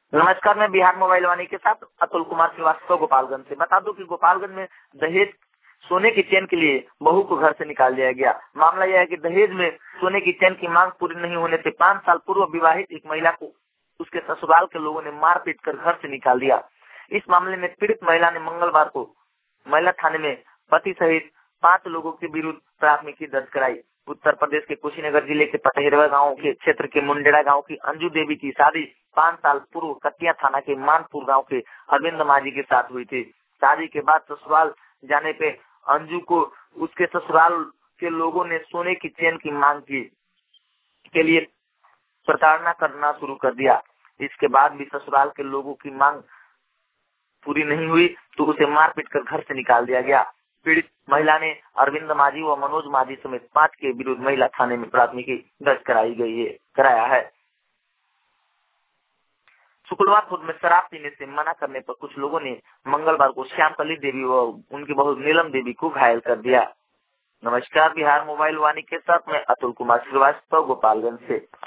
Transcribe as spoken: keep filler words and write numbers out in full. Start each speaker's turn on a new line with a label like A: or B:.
A: नमस्कार, मैं बिहार मोबाइल वाणी के साथ अतुल कुमार श्रीवास्तव गोपालगंज से। बता दूं कि गोपालगंज में दहेज सोने की चेन के लिए बहू को घर से निकाल दिया गया। मामला यह है कि दहेज में सोने की चेन की मांग पूरी नहीं होने से पाँच साल पूर्व विवाहित एक महिला को उसके ससुराल के लोगों ने मारपीट कर घर से निकाल दिया। इस मामले में पीड़ित महिला ने मंगलवार को महिला थाने में पति सहित पांच लोगों के विरुद्ध प्राथमिकी दर्ज कराई। उत्तर प्रदेश के कुशीनगर जिले के पटहेरवा गांव के क्षेत्र के मुंडेरा गांव की अंजू देवी की शादी पाँच साल पूर्व कटिया थाना के मानपुर गांव के अरविंद माझी के साथ हुई थी। शादी के बाद ससुराल जाने पे अंजू को उसके ससुराल के लोगों ने सोने की चेन की मांग की के लिए प्रताड़ना करना शुरू कर दिया। इसके बाद भी ससुराल के लोगों की मांग पूरी नहीं हुई तो उसे मारपीट कर घर से निकाल दिया गया। पीड़ित महिला ने अरविंद माझी व मनोज माझी समेत पांच के विरुद्ध महिला थाने में प्राथमिकी दर्ज कराई गई है कराया है। शुक्रवार खुद में शराब पीने से मना करने पर कुछ लोगों ने मंगलवार को श्यामकली देवी व उनकी बहू नीलम देवी को घायल कर दिया। नमस्कार, बिहार मोबाइल वाणी के साथ मैं अतुल कुमार श्रीवास्तव गोपालगंज से।